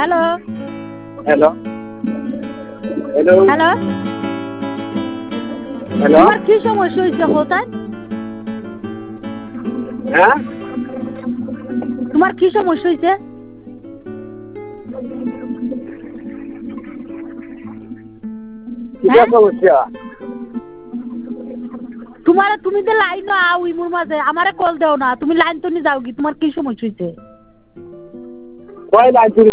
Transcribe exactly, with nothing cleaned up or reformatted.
Hello hello hello hello hello তোমার কি সমস্যা হয়েছে কোথায়? হ্যাঁ তোমার কি সমস্যা হয়েছে? কিটা সমস্যা? তোমার তুমি তো লাইন আও ইমুর মাঝে আমারে কল দেও না, তুমি লাইন তো নি যাও কি? তোমার কি সমস্যা হয়েছে? কয় লাইন